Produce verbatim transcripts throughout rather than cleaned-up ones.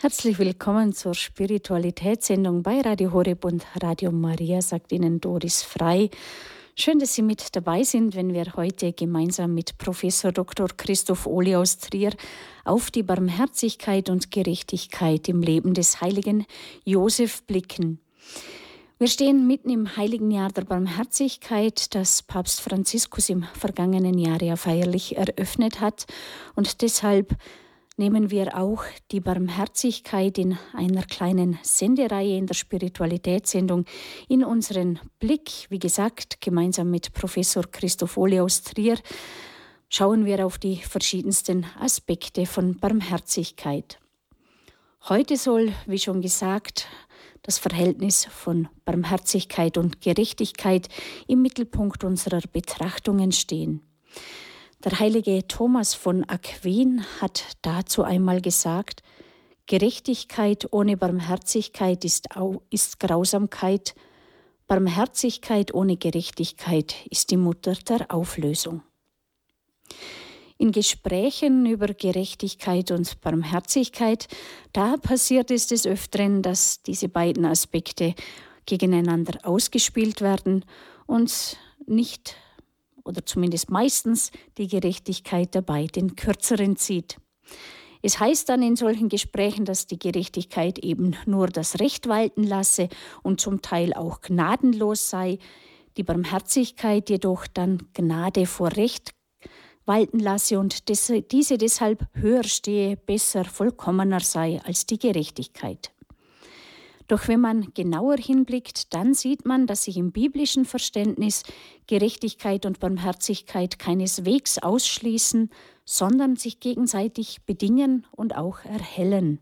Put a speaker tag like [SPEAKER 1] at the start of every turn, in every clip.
[SPEAKER 1] Herzlich willkommen zur Spiritualitätssendung bei Radio Horeb und Radio Maria, sagt Ihnen Doris Frei. Schön, dass Sie mit dabei sind, wenn wir heute gemeinsam mit Professor Doktor Christoph Ohly aus Trier auf die Barmherzigkeit und Gerechtigkeit im Leben des heiligen Josef blicken. Wir stehen mitten im heiligen Jahr der Barmherzigkeit, das Papst Franziskus im vergangenen Jahr ja feierlich eröffnet hat, und deshalb nehmen wir auch die Barmherzigkeit in einer kleinen Sendereihe in der Spiritualitätssendung in unseren Blick. Wie gesagt, gemeinsam mit Professor Christoph Ohly aus Trier schauen wir auf die verschiedensten Aspekte von Barmherzigkeit. Heute soll, wie schon gesagt, das Verhältnis von Barmherzigkeit und Gerechtigkeit im Mittelpunkt unserer Betrachtungen stehen. Der heilige Thomas von Aquin hat dazu einmal gesagt: Gerechtigkeit ohne Barmherzigkeit ist, ist Grausamkeit, Barmherzigkeit ohne Gerechtigkeit ist die Mutter der Auflösung. In Gesprächen über Gerechtigkeit und Barmherzigkeit, da passiert es des Öfteren, dass diese beiden Aspekte gegeneinander ausgespielt werden und nicht oder zumindest meistens die Gerechtigkeit dabei den Kürzeren zieht. Es heißt dann in solchen Gesprächen, dass die Gerechtigkeit eben nur das Recht walten lasse und zum Teil auch gnadenlos sei, die Barmherzigkeit jedoch dann Gnade vor Recht walten lasse und diese deshalb höher stehe, besser, vollkommener sei als die Gerechtigkeit. Doch wenn man genauer hinblickt, dann sieht man, dass sich im biblischen Verständnis Gerechtigkeit und Barmherzigkeit keineswegs ausschließen, sondern sich gegenseitig bedingen und auch erhellen.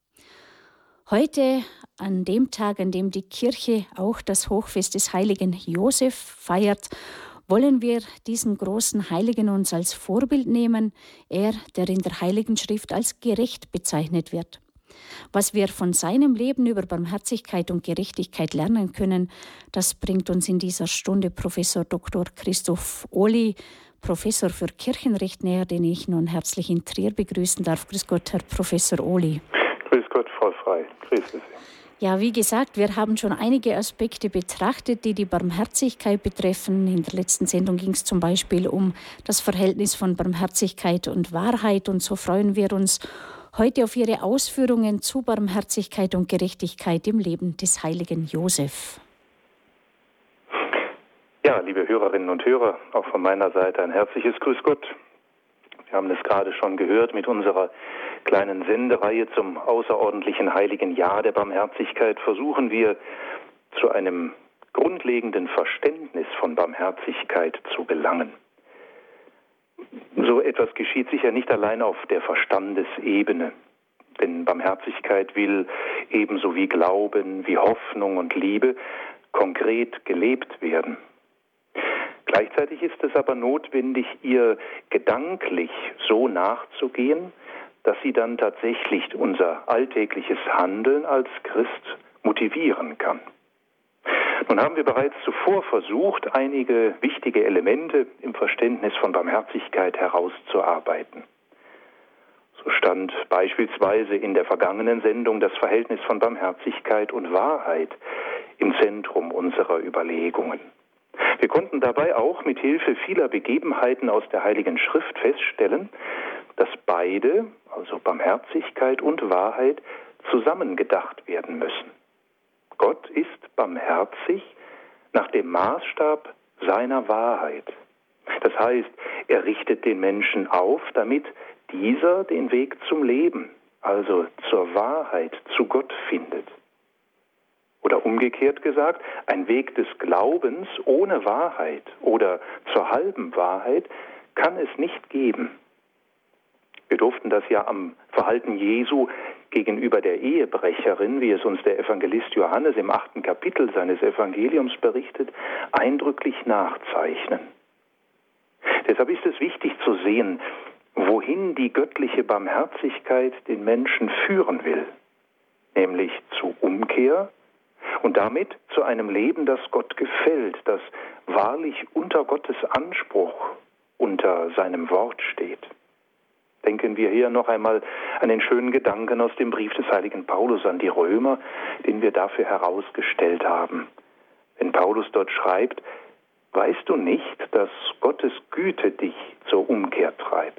[SPEAKER 1] Heute, an dem Tag, an dem die Kirche auch das Hochfest des heiligen Josef feiert, wollen wir diesen großen Heiligen uns als Vorbild nehmen, er, der in der Heiligen Schrift als gerecht bezeichnet wird. Was wir von seinem Leben über Barmherzigkeit und Gerechtigkeit lernen können, das bringt uns in dieser Stunde Professor Doktor Christoph Ohly, Professor für Kirchenrecht, näher, den ich nun herzlich in Trier begrüßen darf. Grüß Gott, Herr Professor Ohly.
[SPEAKER 2] Grüß Gott, Frau Frei. Grüß Sie.
[SPEAKER 1] Ja, wie gesagt, wir haben schon einige Aspekte betrachtet, die die Barmherzigkeit betreffen. In der letzten Sendung ging es zum Beispiel um das Verhältnis von Barmherzigkeit und Wahrheit, und so freuen wir uns heute auf Ihre Ausführungen zu Barmherzigkeit und Gerechtigkeit im Leben des heiligen Josef.
[SPEAKER 2] Ja, liebe Hörerinnen und Hörer, auch von meiner Seite ein herzliches Grüß Gott. Wir haben es gerade schon gehört mit unserer kleinen Sendereihe zum außerordentlichen heiligen Jahr der Barmherzigkeit. Versuchen wir zu einem grundlegenden Verständnis von Barmherzigkeit zu gelangen. So etwas geschieht sicher nicht allein auf der Verstandesebene, denn Barmherzigkeit will ebenso wie Glauben, wie Hoffnung und Liebe konkret gelebt werden. Gleichzeitig ist es aber notwendig, ihr gedanklich so nachzugehen, dass sie dann tatsächlich unser alltägliches Handeln als Christ motivieren kann. Nun haben wir bereits zuvor versucht, einige wichtige Elemente im Verständnis von Barmherzigkeit herauszuarbeiten. So stand beispielsweise in der vergangenen Sendung das Verhältnis von Barmherzigkeit und Wahrheit im Zentrum unserer Überlegungen. Wir konnten dabei auch mit Hilfe vieler Begebenheiten aus der Heiligen Schrift feststellen, dass beide, also Barmherzigkeit und Wahrheit, zusammengedacht werden müssen. Gott ist barmherzig nach dem Maßstab seiner Wahrheit. Das heißt, er richtet den Menschen auf, damit dieser den Weg zum Leben, also zur Wahrheit, zu Gott findet. Oder umgekehrt gesagt, ein Weg des Glaubens ohne Wahrheit oder zur halben Wahrheit kann es nicht geben. Wir durften das ja am Verhalten Jesu gegenüber der Ehebrecherin, wie es uns der Evangelist Johannes im achten Kapitel seines Evangeliums berichtet, eindrücklich nachzeichnen. Deshalb ist es wichtig zu sehen, wohin die göttliche Barmherzigkeit den Menschen führen will, nämlich zu Umkehr und damit zu einem Leben, das Gott gefällt, das wahrlich unter Gottes Anspruch, unter seinem Wort steht. Denken wir hier noch einmal an den schönen Gedanken aus dem Brief des heiligen Paulus an die Römer, den wir dafür herausgestellt haben. Wenn Paulus dort schreibt, weißt du nicht, dass Gottes Güte dich zur Umkehr treibt?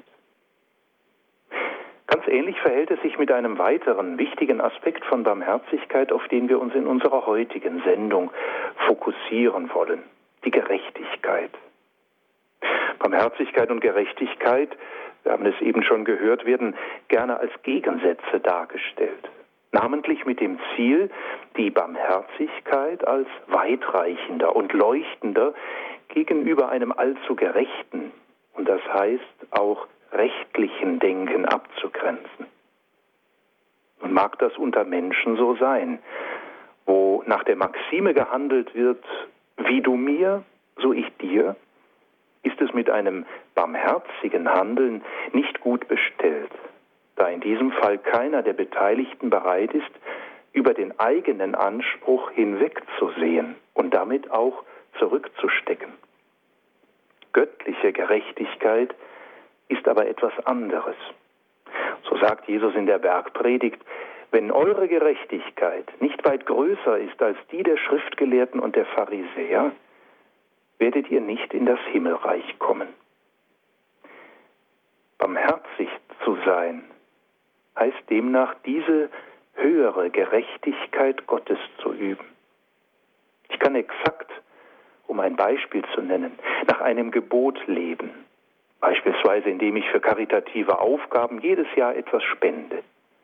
[SPEAKER 2] Ganz ähnlich verhält es sich mit einem weiteren wichtigen Aspekt von Barmherzigkeit, auf den wir uns in unserer heutigen Sendung fokussieren wollen: die Gerechtigkeit. Barmherzigkeit und Gerechtigkeit, wir haben es eben schon gehört, werden gerne als Gegensätze dargestellt. Namentlich mit dem Ziel, die Barmherzigkeit als weitreichender und leuchtender gegenüber einem allzu gerechten und das heißt auch rechtlichen Denken abzugrenzen. Und mag das unter Menschen so sein, wo nach der Maxime gehandelt wird, wie du mir, so ich dir, ist es mit einem barmherzigen Handeln nicht gut bestellt, da in diesem Fall keiner der Beteiligten bereit ist, über den eigenen Anspruch hinwegzusehen und damit auch zurückzustecken. Göttliche Gerechtigkeit ist aber etwas anderes. So sagt Jesus in der Bergpredigt: Wenn eure Gerechtigkeit nicht weit größer ist als die der Schriftgelehrten und der Pharisäer, werdet ihr nicht in das Himmelreich kommen. Barmherzig zu sein heißt demnach, diese höhere Gerechtigkeit Gottes zu üben. Ich kann exakt, um ein Beispiel zu nennen, nach einem Gebot leben. Beispielsweise, indem ich für karitative Aufgaben jedes Jahr etwas spende.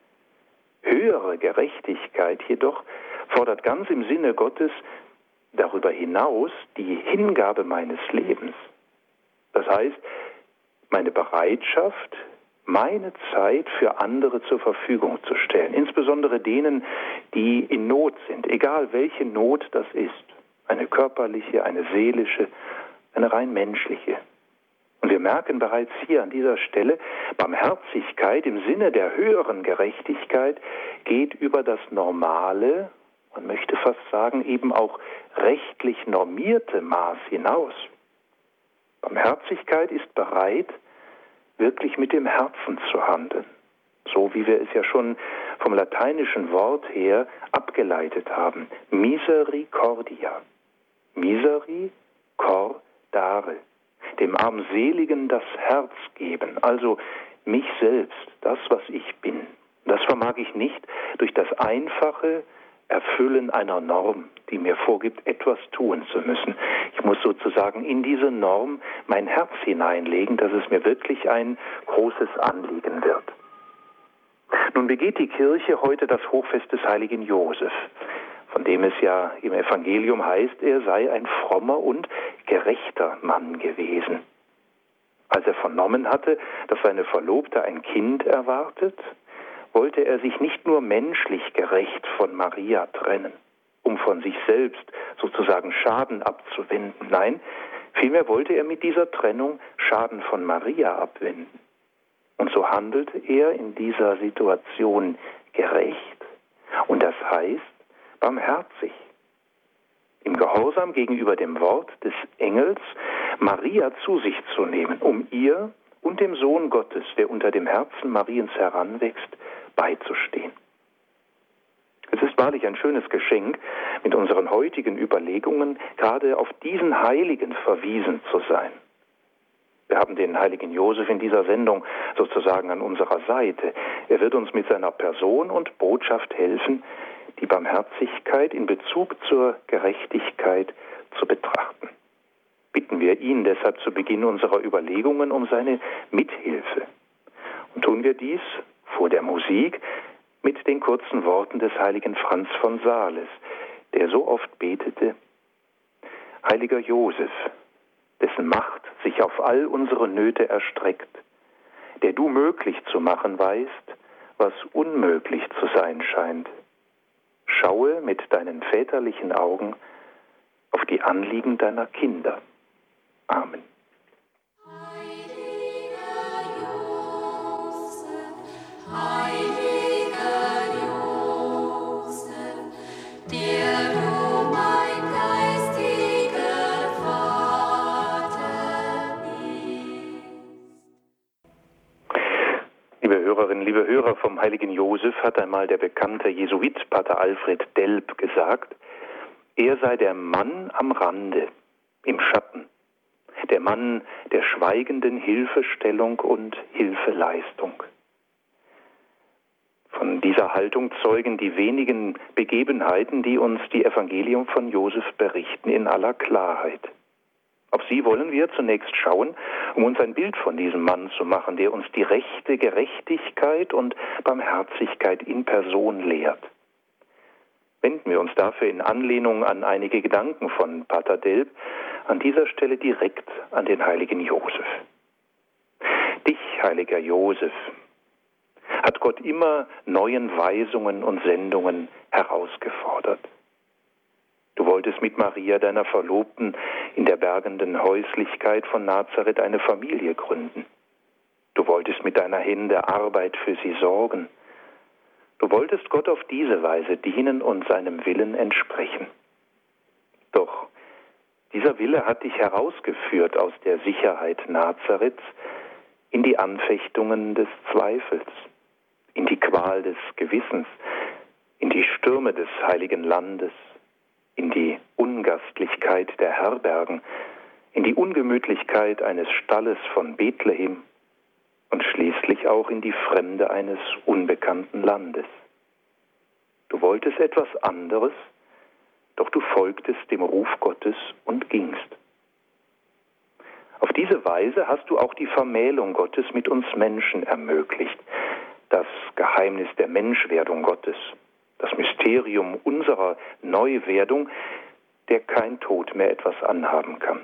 [SPEAKER 2] Höhere Gerechtigkeit jedoch fordert ganz im Sinne Gottes darüber hinaus die Hingabe meines Lebens. Das heißt, meine Bereitschaft, meine Zeit für andere zur Verfügung zu stellen, insbesondere denen, die in Not sind, egal welche Not das ist, eine körperliche, eine seelische, eine rein menschliche. Und wir merken bereits hier an dieser Stelle, Barmherzigkeit im Sinne der höheren Gerechtigkeit geht über das normale, man möchte fast sagen, eben auch rechtlich normierte Maß hinaus. Barmherzigkeit ist bereit, wirklich mit dem Herzen zu handeln, so wie wir es ja schon vom lateinischen Wort her abgeleitet haben. Misericordia. Miseri cor dare. Dem Armseligen das Herz geben, also mich selbst, das, was ich bin. Das vermag ich nicht durch das einfache Erfüllen einer Norm, die mir vorgibt, etwas tun zu müssen. Ich muss sozusagen in diese Norm mein Herz hineinlegen, dass es mir wirklich ein großes Anliegen wird. Nun begeht die Kirche heute das Hochfest des heiligen Josef, von dem es ja im Evangelium heißt, er sei ein frommer und gerechter Mann gewesen. Als er vernommen hatte, dass seine Verlobte ein Kind erwartet, wollte er sich nicht nur menschlich gerecht von Maria trennen, um von sich selbst sozusagen Schaden abzuwenden. Nein, vielmehr wollte er mit dieser Trennung Schaden von Maria abwenden. Und so handelte er in dieser Situation gerecht. Und das heißt barmherzig. Im Gehorsam gegenüber dem Wort des Engels Maria zu sich zu nehmen, um ihr und dem Sohn Gottes, der unter dem Herzen Mariens heranwächst, beizustehen. Es ist wahrlich ein schönes Geschenk, mit unseren heutigen Überlegungen gerade auf diesen Heiligen verwiesen zu sein. Wir haben den heiligen Josef in dieser Sendung sozusagen an unserer Seite. Er wird uns mit seiner Person und Botschaft helfen, die Barmherzigkeit in Bezug zur Gerechtigkeit zu betrachten. Bitten wir ihn deshalb zu Beginn unserer Überlegungen um seine Mithilfe. Und tun wir dies vor der Musik mit den kurzen Worten des heiligen Franz von Sales, der so oft betete: Heiliger Josef, dessen Macht sich auf all unsere Nöte erstreckt, der du möglich zu machen weißt, was unmöglich zu sein scheint. Schaue mit deinen väterlichen Augen auf die Anliegen deiner Kinder. Amen. Hörerinnen, liebe Hörer, vom heiligen Josef hat einmal der bekannte Jesuit Pater Alfred Delp gesagt, er sei der Mann am Rande, im Schatten, der Mann der schweigenden Hilfestellung und Hilfeleistung. Von dieser Haltung zeugen die wenigen Begebenheiten, die uns die Evangelium von Josef berichten, in aller Klarheit. Auf sie wollen wir zunächst schauen, um uns ein Bild von diesem Mann zu machen, der uns die rechte Gerechtigkeit und Barmherzigkeit in Person lehrt. Wenden wir uns dafür in Anlehnung an einige Gedanken von Pater Delp an dieser Stelle direkt an den heiligen Josef. Dich, heiliger Josef, hat Gott immer neuen Weisungen und Sendungen herausgefordert. Du wolltest mit Maria, deiner Verlobten, in der bergenden Häuslichkeit von Nazareth eine Familie gründen. Du wolltest mit deiner Hände Arbeit für sie sorgen. Du wolltest Gott auf diese Weise dienen und seinem Willen entsprechen. Doch dieser Wille hat dich herausgeführt aus der Sicherheit Nazareths in die Anfechtungen des Zweifels, in die Qual des Gewissens, in die Stürme des heiligen Landes, in die Ungastlichkeit der Herbergen, in die Ungemütlichkeit eines Stalles von Bethlehem und schließlich auch in die Fremde eines unbekannten Landes. Du wolltest etwas anderes, doch du folgtest dem Ruf Gottes und gingst. Auf diese Weise hast du auch die Vermählung Gottes mit uns Menschen ermöglicht, das Geheimnis der Menschwerdung Gottes, das Mysterium unserer Neuwerdung, der kein Tod mehr etwas anhaben kann.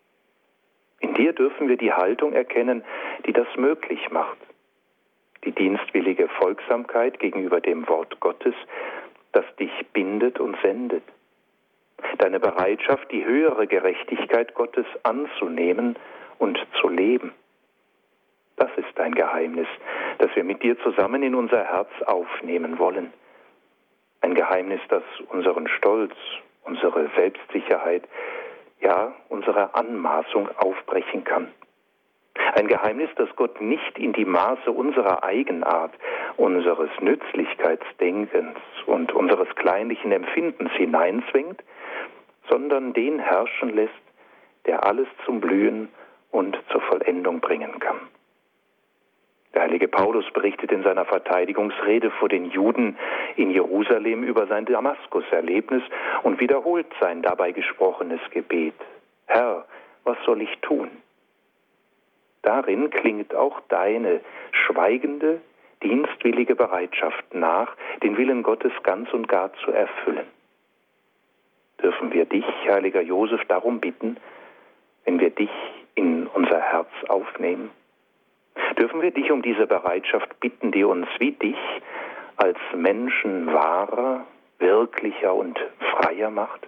[SPEAKER 2] In dir dürfen wir die Haltung erkennen, die das möglich macht. Die dienstwillige Folgsamkeit gegenüber dem Wort Gottes, das dich bindet und sendet. Deine Bereitschaft, die höhere Gerechtigkeit Gottes anzunehmen und zu leben. Das ist dein Geheimnis, das wir mit dir zusammen in unser Herz aufnehmen wollen. Ein Geheimnis, das unseren Stolz, unsere Selbstsicherheit, ja, unsere Anmaßung aufbrechen kann. Ein Geheimnis, das Gott nicht in die Maße unserer Eigenart, unseres Nützlichkeitsdenkens und unseres kleinlichen Empfindens hineinzwingt, sondern den herrschen lässt, der alles zum Blühen und zur Vollendung bringen kann. Der heilige Paulus berichtet in seiner Verteidigungsrede vor den Juden in Jerusalem über sein Damaskus-Erlebnis und wiederholt sein dabei gesprochenes Gebet. Herr, was soll ich tun? Darin klingt auch deine schweigende, dienstwillige Bereitschaft nach, den Willen Gottes ganz und gar zu erfüllen. Dürfen wir dich, heiliger Josef, darum bitten, wenn wir dich in unser Herz aufnehmen? Dürfen wir dich um diese Bereitschaft bitten, die uns wie dich als Menschen wahrer, wirklicher und freier macht?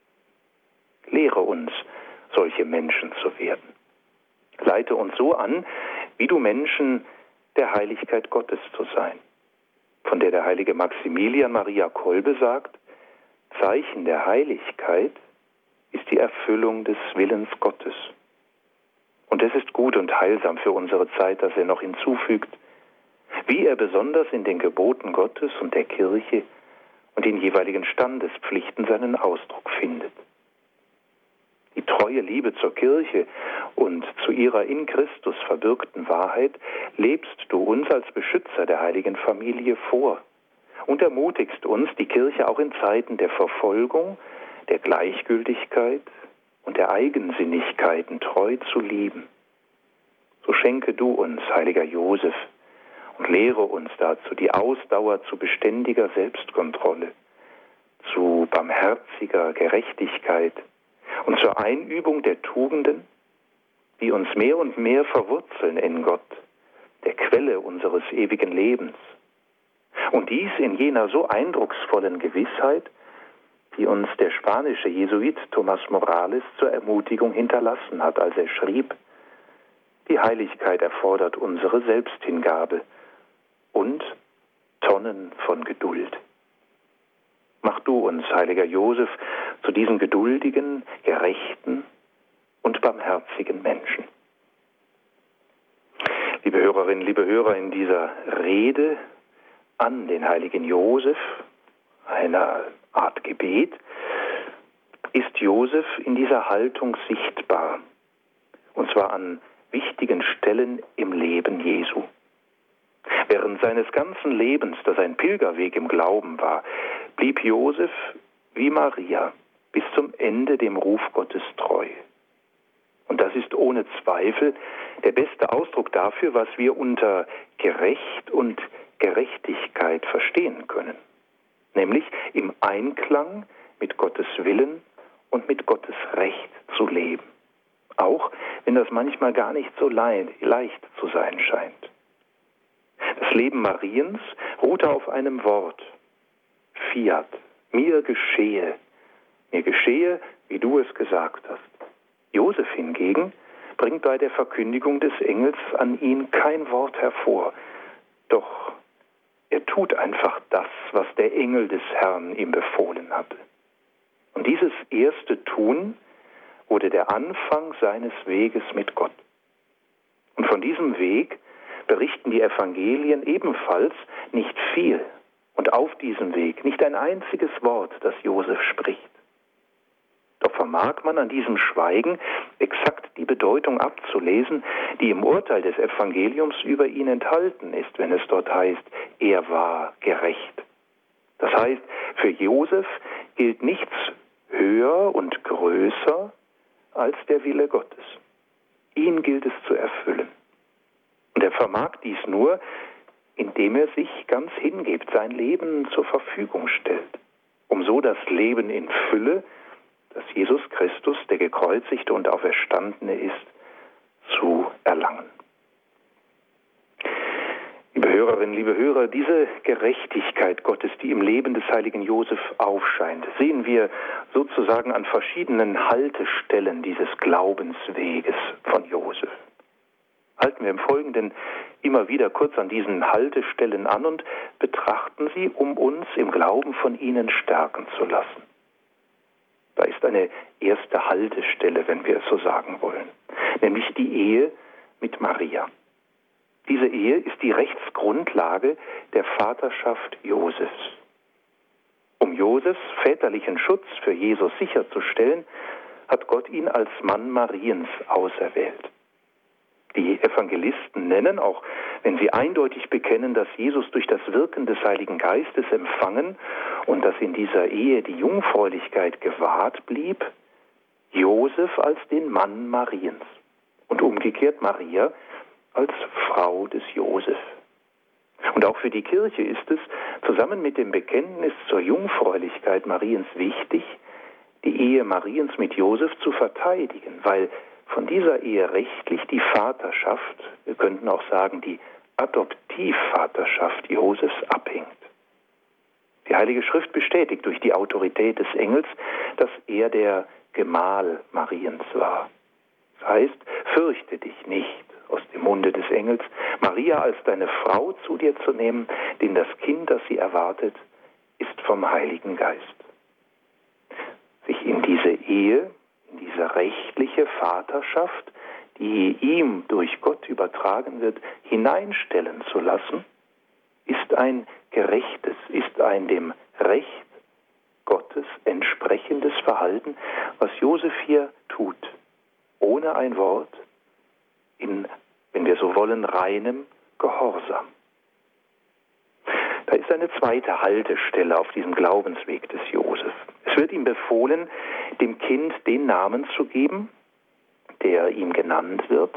[SPEAKER 2] Lehre uns, solche Menschen zu werden. Leite uns so an, wie du Menschen der Heiligkeit Gottes zu sein, von der der heilige Maximilian Maria Kolbe sagt, Zeichen der Heiligkeit ist die Erfüllung des Willens Gottes. Und es ist gut und heilsam für unsere Zeit, dass er noch hinzufügt, wie er besonders in den Geboten Gottes und der Kirche und den jeweiligen Standespflichten seinen Ausdruck findet. Die treue Liebe zur Kirche und zu ihrer in Christus verbürgten Wahrheit lebst du uns als Beschützer der heiligen Familie vor und ermutigst uns, die Kirche auch in Zeiten der Verfolgung, der Gleichgültigkeit und der Eigensinnigkeiten treu zu lieben. So schenke du uns, heiliger Josef, und lehre uns dazu die Ausdauer zu beständiger Selbstkontrolle, zu barmherziger Gerechtigkeit und zur Einübung der Tugenden, die uns mehr und mehr verwurzeln in Gott, der Quelle unseres ewigen Lebens. Und dies in jener so eindrucksvollen Gewissheit, die uns der spanische Jesuit Tomás Morales zur Ermutigung hinterlassen hat, als er schrieb, die Heiligkeit erfordert unsere Selbsthingabe und Tonnen von Geduld. Mach du uns, heiliger Josef, zu diesen geduldigen, gerechten und barmherzigen Menschen. Liebe Hörerinnen, liebe Hörer, in dieser Rede an den heiligen Josef, einer Art Gebet, ist Josef in dieser Haltung sichtbar, und zwar an wichtigen Stellen im Leben Jesu. Während seines ganzen Lebens, das ein Pilgerweg im Glauben war, blieb Josef wie Maria bis zum Ende dem Ruf Gottes treu. Und das ist ohne Zweifel der beste Ausdruck dafür, was wir unter gerecht und Gerechtigkeit verstehen können. Nämlich im Einklang mit Gottes Willen und mit Gottes Recht zu leben. Auch wenn das manchmal gar nicht so leicht zu sein scheint. Das Leben Mariens ruhte auf einem Wort. Fiat, mir geschehe. Mir geschehe, wie du es gesagt hast. Josef hingegen bringt bei der Verkündigung des Engels an ihn kein Wort hervor. Doch er tut einfach das, was der Engel des Herrn ihm befohlen hatte. Und dieses erste Tun wurde der Anfang seines Weges mit Gott. Und von diesem Weg berichten die Evangelien ebenfalls nicht viel. Und auf diesem Weg nicht ein einziges Wort, das Josef spricht. Doch vermag man an diesem Schweigen exakt die Bedeutung abzulesen, die im Urteil des Evangeliums über ihn enthalten ist, wenn es dort heißt, er war gerecht. Das heißt, für Josef gilt nichts höher und größer als der Wille Gottes. Ihn gilt es zu erfüllen. Und er vermag dies nur, indem er sich ganz hingibt, sein Leben zur Verfügung stellt, um so das Leben in Fülle, das Jesus Christus, der Gekreuzigte und Auferstandene ist, zu erlangen. Liebe Hörerinnen, liebe Hörer, diese Gerechtigkeit Gottes, die im Leben des heiligen Josef aufscheint, sehen wir sozusagen an verschiedenen Haltestellen dieses Glaubensweges von Josef. Halten wir im Folgenden immer wieder kurz an diesen Haltestellen an und betrachten sie, um uns im Glauben von ihnen stärken zu lassen. Da ist eine erste Haltestelle, wenn wir es so sagen wollen, nämlich die Ehe mit Maria. Diese Ehe ist die Rechtsgrundlage der Vaterschaft Josefs. Um Josefs väterlichen Schutz für Jesus sicherzustellen, hat Gott ihn als Mann Mariens auserwählt. Die Evangelisten nennen, auch wenn sie eindeutig bekennen, dass Jesus durch das Wirken des Heiligen Geistes empfangen und dass in dieser Ehe die Jungfräulichkeit gewahrt blieb, Josef als den Mann Mariens und umgekehrt Maria als Frau des Josef. Und auch für die Kirche ist es, zusammen mit dem Bekenntnis zur Jungfräulichkeit Mariens wichtig, die Ehe Mariens mit Josef zu verteidigen, weil von dieser Ehe rechtlich die Vaterschaft, wir könnten auch sagen die Adoptivvaterschaft Josefs abhängt. Die Heilige Schrift bestätigt durch die Autorität des Engels, dass er der Gemahl Mariens war. Das heißt, fürchte dich nicht, aus dem Munde des Engels, Maria als deine Frau zu dir zu nehmen, denn das Kind, das sie erwartet, ist vom Heiligen Geist. Sich in diese Ehe, in diese rechtliche Vaterschaft, die ihm durch Gott übertragen wird, hineinstellen zu lassen, ist ein gerechtes, ist ein dem Recht Gottes entsprechendes Verhalten, was Josef hier tut, ohne ein Wort, in, wenn wir so wollen, reinem Gehorsam. Da ist eine zweite Haltestelle auf diesem Glaubensweg des Josef. Es wird ihm befohlen, dem Kind den Namen zu geben, der ihm genannt wird,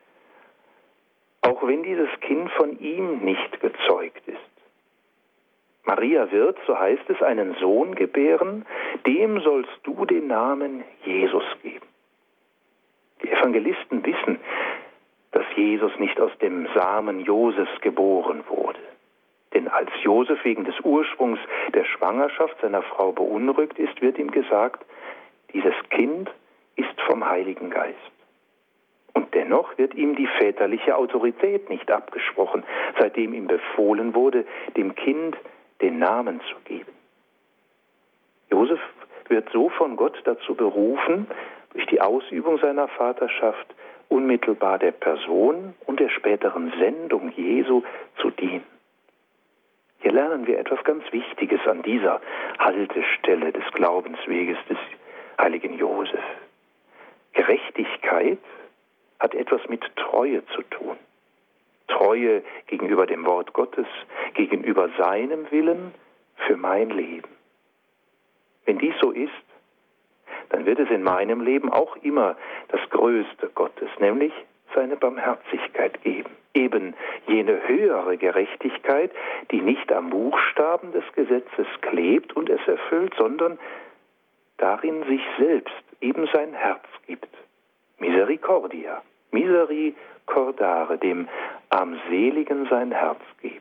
[SPEAKER 2] auch wenn dieses Kind von ihm nicht gezeugt ist. Maria wird, so heißt es, einen Sohn gebären, dem sollst du den Namen Jesus geben. Die Evangelisten wissen, dass Jesus nicht aus dem Samen Josefs geboren wurde. Denn als Josef wegen des Ursprungs der Schwangerschaft seiner Frau beunruhigt ist, wird ihm gesagt, dieses Kind ist vom Heiligen Geist. Und dennoch wird ihm die väterliche Autorität nicht abgesprochen, seitdem ihm befohlen wurde, dem Kind den Namen zu geben. Josef wird so von Gott dazu berufen, durch die Ausübung seiner Vaterschaft unmittelbar der Person und der späteren Sendung Jesu zu dienen. Hier lernen wir etwas ganz Wichtiges an dieser Haltestelle des Glaubensweges des heiligen Josef. Gerechtigkeit hat etwas mit Treue zu tun. Treue gegenüber dem Wort Gottes, gegenüber seinem Willen für mein Leben. Wenn dies so ist, dann wird es in meinem Leben auch immer das Größte Gottes, nämlich seine Barmherzigkeit geben. Eben jene höhere Gerechtigkeit, die nicht am Buchstaben des Gesetzes klebt und es erfüllt, sondern darin sich selbst eben sein Herz gibt. Misericordia, misericordare, dem Armseligen sein Herz geben.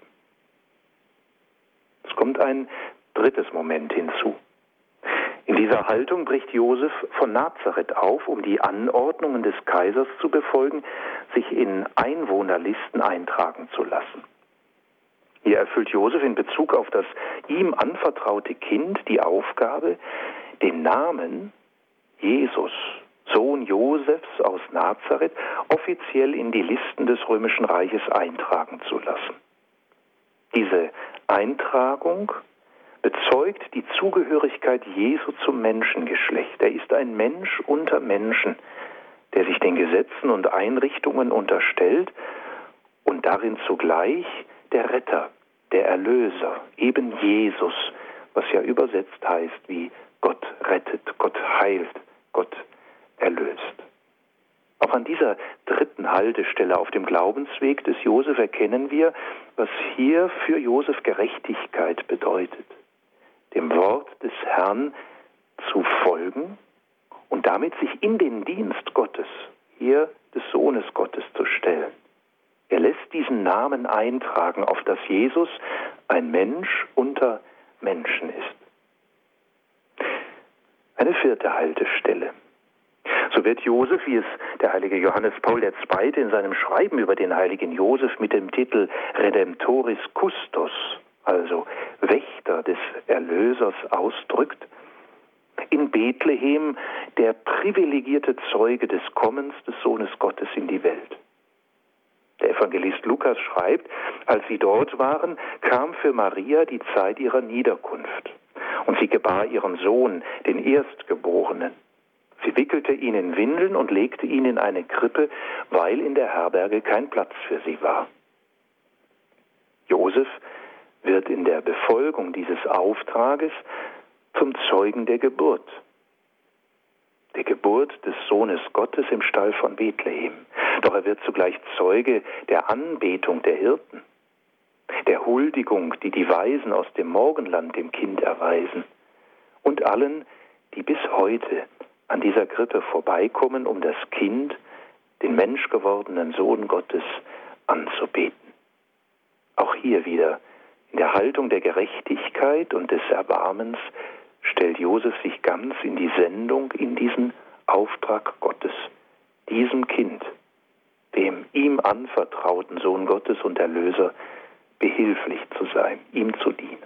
[SPEAKER 2] Es kommt ein drittes Moment hinzu. In dieser Haltung bricht Josef von Nazareth auf, um die Anordnungen des Kaisers zu befolgen, sich in Einwohnerlisten eintragen zu lassen. Hier erfüllt Josef in Bezug auf das ihm anvertraute Kind die Aufgabe, den Namen Jesus, Sohn Josefs aus Nazareth, offiziell in die Listen des Römischen Reiches eintragen zu lassen. Diese Eintragung bezeugt die Zugehörigkeit Jesu zum Menschengeschlecht. Er ist ein Mensch unter Menschen, der sich den Gesetzen und Einrichtungen unterstellt und darin zugleich der Retter, der Erlöser, eben Jesus, was ja übersetzt heißt wie Gott rettet, Gott heilt, Gott erlöst. Auch an dieser dritten Haltestelle auf dem Glaubensweg des Josef erkennen wir, was hier für Josef Gerechtigkeit bedeutet. Dem Wort des Herrn zu folgen und damit sich in den Dienst Gottes, hier des Sohnes Gottes, zu stellen. Er lässt diesen Namen eintragen, auf dass Jesus ein Mensch unter Menschen ist. Eine vierte Haltestelle. So wird Josef, wie es der heilige Johannes Paul der Zweite in seinem Schreiben über den heiligen Josef mit dem Titel Redemptoris Custos, also Wächter des Erlösers, ausdrückt, in Bethlehem der privilegierte Zeuge des Kommens des Sohnes Gottes in die Welt. Der Evangelist Lukas schreibt, als sie dort waren, kam für Maria die Zeit ihrer Niederkunft und sie gebar ihren Sohn, den Erstgeborenen. Sie wickelte ihn in Windeln und legte ihn in eine Krippe, weil in der Herberge kein Platz für sie war. Josef wird in der Befolgung dieses Auftrages zum Zeugen der Geburt. Der Geburt des Sohnes Gottes im Stall von Bethlehem. Doch er wird zugleich Zeuge der Anbetung der Hirten, der Huldigung, die die Weisen aus dem Morgenland dem Kind erweisen und allen, die bis heute an dieser Krippe vorbeikommen, um das Kind, den menschgewordenen Sohn Gottes, anzubeten. Auch hier wieder in der Haltung der Gerechtigkeit und des Erbarmens stellt Josef sich ganz in die Sendung, in diesen Auftrag Gottes, diesem Kind, dem ihm anvertrauten Sohn Gottes und Erlöser, behilflich zu sein, ihm zu dienen.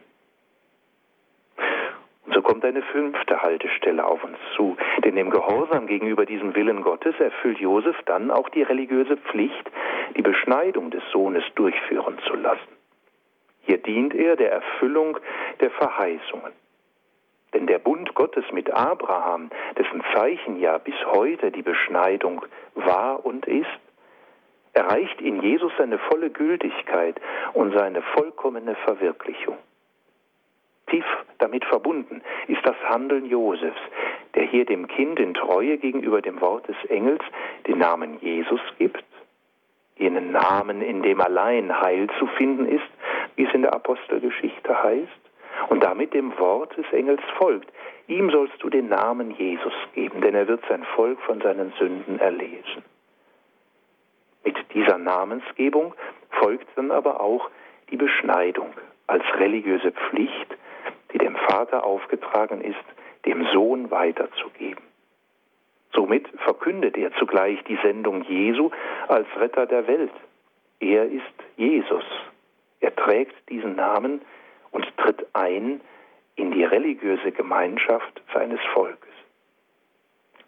[SPEAKER 2] Und so kommt eine fünfte Haltestelle auf uns zu, denn im Gehorsam gegenüber diesem Willen Gottes erfüllt Josef dann auch die religiöse Pflicht, die Beschneidung des Sohnes durchführen zu lassen. Hier dient er der Erfüllung der Verheißungen. Denn der Bund Gottes mit Abraham, dessen Zeichen ja bis heute die Beschneidung war und ist, erreicht in Jesus seine volle Gültigkeit und seine vollkommene Verwirklichung. Tief damit verbunden ist das Handeln Josefs, der hier dem Kind in Treue gegenüber dem Wort des Engels den Namen Jesus gibt, jenen Namen, in dem allein Heil zu finden ist, wie es in der Apostelgeschichte heißt, und damit dem Wort des Engels folgt. Ihm sollst du den Namen Jesus geben, denn er wird sein Volk von seinen Sünden erlesen. Mit dieser Namensgebung folgt dann aber auch die Beschneidung als religiöse Pflicht, die dem Vater aufgetragen ist, dem Sohn weiterzugeben. Somit verkündet er zugleich die Sendung Jesu als Retter der Welt. Er ist Jesus. Er trägt diesen Namen und tritt ein in die religiöse Gemeinschaft seines Volkes.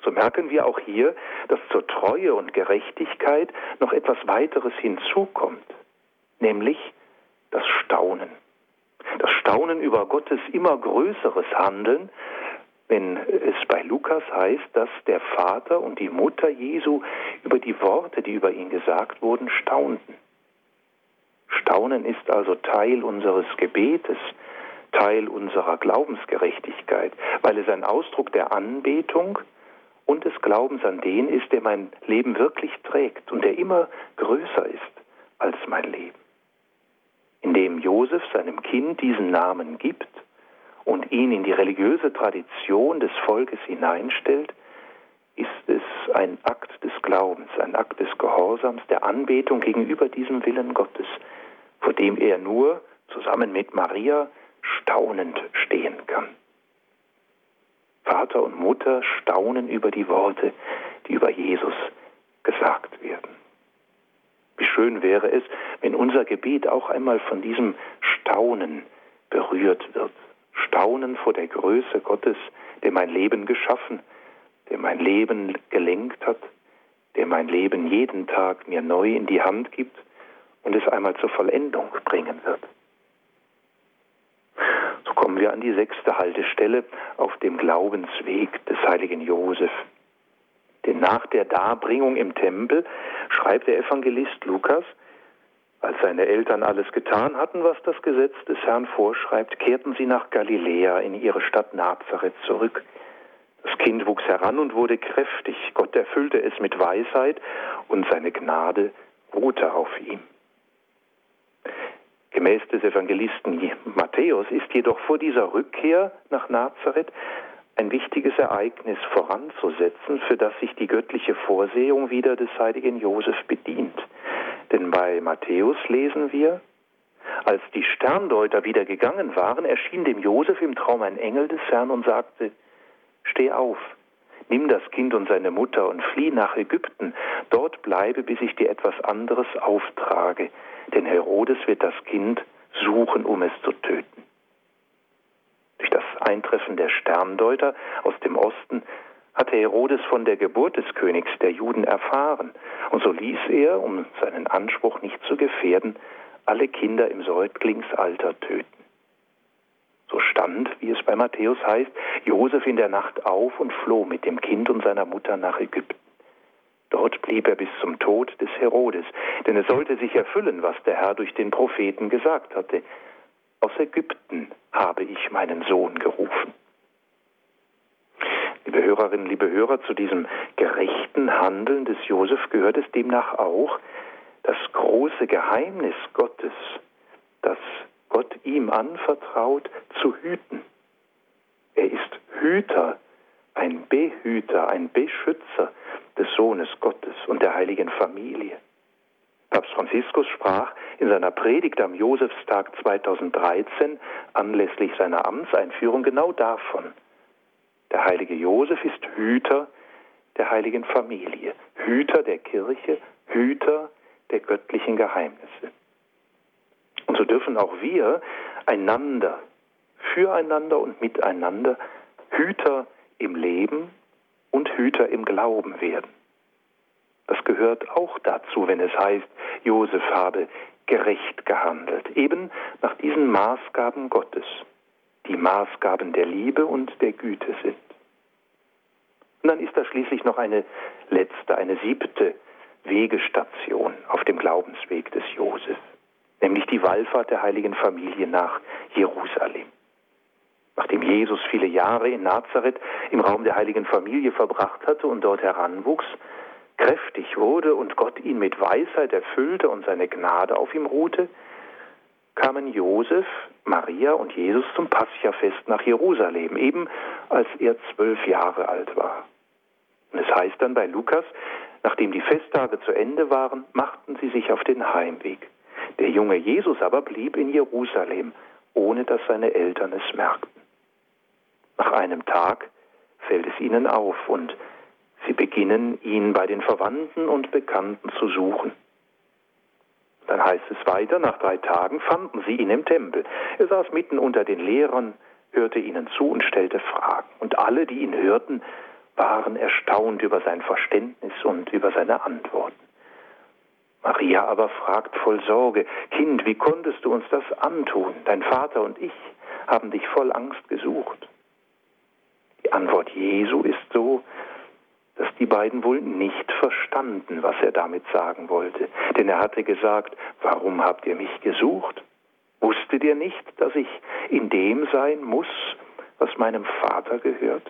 [SPEAKER 2] so merken wir auch hier, dass zur Treue und Gerechtigkeit noch etwas weiteres hinzukommt, nämlich das Staunen. Das Staunen über Gottes immer größeres Handeln, wenn es bei Lukas heißt, dass der Vater und die Mutter Jesu über die Worte, die über ihn gesagt wurden, staunten. Staunen ist also Teil unseres Gebetes, Teil unserer Glaubensgerechtigkeit, weil es ein Ausdruck der Anbetung und des Glaubens an den ist, der mein Leben wirklich trägt und der immer größer ist als mein Leben. Indem Josef seinem Kind diesen Namen gibt und ihn in die religiöse Tradition des Volkes hineinstellt, ist es ein Akt des Glaubens, ein Akt des Gehorsams, der Anbetung gegenüber diesem Willen Gottes, vor dem er nur zusammen mit Maria staunend stehen kann. Vater und Mutter staunen über die Worte, die über Jesus gesagt werden. Wie schön wäre es, wenn unser Gebet auch einmal von diesem Staunen berührt wird. Staunen vor der Größe Gottes, der mein Leben geschaffen, der mein Leben gelenkt hat, der mein Leben jeden Tag mir neu in die Hand gibt und es einmal zur Vollendung bringen wird. So kommen wir an die sechste Haltestelle auf dem Glaubensweg des heiligen Josef. Denn nach der Darbringung im Tempel schreibt der Evangelist Lukas, als seine Eltern alles getan hatten, was das Gesetz des Herrn vorschreibt, kehrten sie nach Galiläa in ihre Stadt Nazareth zurück. Das Kind wuchs heran und wurde kräftig. Gott erfüllte es mit Weisheit und seine Gnade ruhte auf ihm. Gemäß des Evangelisten Matthäus ist jedoch vor dieser Rückkehr nach Nazareth ein wichtiges Ereignis voranzusetzen, für das sich die göttliche Vorsehung wieder des heiligen Josef bedient. Denn bei Matthäus lesen wir, als die Sterndeuter wieder gegangen waren, erschien dem Josef im Traum ein Engel des Herrn und sagte, steh auf, nimm das Kind und seine Mutter und flieh nach Ägypten, dort bleibe, bis ich dir etwas anderes auftrage, denn Herodes wird das Kind suchen, um es zu töten. Durch das Eintreffen der Sterndeuter aus dem Osten hatte Herodes von der Geburt des Königs der Juden erfahren, und so ließ er, um seinen Anspruch nicht zu gefährden, alle Kinder im Säuglingsalter töten. So stand, wie es bei Matthäus heißt, Josef in der Nacht auf und floh mit dem Kind und seiner Mutter nach Ägypten. Dort blieb er bis zum Tod des Herodes, denn es sollte sich erfüllen, was der Herr durch den Propheten gesagt hatte. Aus Ägypten habe ich meinen Sohn gerufen. Liebe Hörerinnen, liebe Hörer, zu diesem gerechten Handeln des Josef gehört es demnach auch, das große Geheimnis Gottes, das Gott ihm anvertraut, zu hüten. Er ist Hüter, ein Behüter, ein Beschützer des Sohnes Gottes und der heiligen Familie. Papst Franziskus sprach in seiner Predigt am Josefstag zweitausenddreizehn anlässlich seiner Amtseinführung genau davon. Der heilige Josef ist Hüter der heiligen Familie, Hüter der Kirche, Hüter der göttlichen Geheimnisse. Und so dürfen auch wir einander, füreinander und miteinander Hüter im Leben und Hüter im Glauben werden. Das gehört auch dazu, wenn es heißt, Josef habe gerecht gehandelt, eben nach diesen Maßgaben Gottes, die Maßgaben der Liebe und der Güte sind. Und dann ist da schließlich noch eine letzte, eine siebte Wegestation auf dem Glaubensweg des Josef, nämlich die Wallfahrt der heiligen Familie nach Jerusalem. Nachdem Jesus viele Jahre in Nazareth im Raum der heiligen Familie verbracht hatte und dort heranwuchs, kräftig wurde und Gott ihn mit Weisheit erfüllte und seine Gnade auf ihm ruhte, kamen Josef, Maria und Jesus zum Pascha-Fest nach Jerusalem, eben als er zwölf Jahre alt war. Und es heißt dann bei Lukas, nachdem die Festtage zu Ende waren, machten sie sich auf den Heimweg. Der junge Jesus aber blieb in Jerusalem, ohne dass seine Eltern es merkten. Nach einem Tag fällt es ihnen auf und sie beginnen, ihn bei den Verwandten und Bekannten zu suchen. Dann heißt es weiter, nach drei Tagen fanden sie ihn im Tempel. Er saß mitten unter den Lehrern, hörte ihnen zu und stellte Fragen. Und alle, die ihn hörten, waren erstaunt über sein Verständnis und über seine Antworten. Maria aber fragt voll Sorge: Kind, wie konntest du uns das antun? Dein Vater und ich haben dich voll Angst gesucht. Die Antwort Jesu ist so, dass die beiden wohl nicht verstanden, was er damit sagen wollte. Denn er hatte gesagt: Warum habt ihr mich gesucht? Wusstet ihr nicht, dass ich in dem sein muss, was meinem Vater gehört?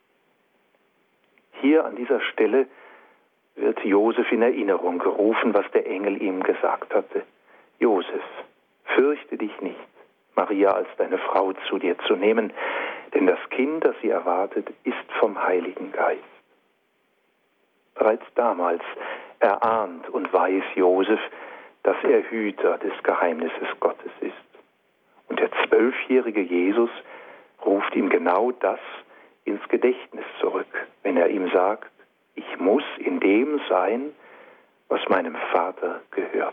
[SPEAKER 2] Hier an dieser Stelle wird Josef in Erinnerung gerufen, was der Engel ihm gesagt hatte. Josef, fürchte dich nicht, Maria als deine Frau zu dir zu nehmen, denn das Kind, das sie erwartet, ist vom Heiligen Geist. Bereits damals erahnt und weiß Josef, dass er Hüter des Geheimnisses Gottes ist. Und der zwölfjährige Jesus ruft ihm genau das ins Gedächtnis zurück, wenn er ihm sagt: Ich muss in dem sein, was meinem Vater gehört.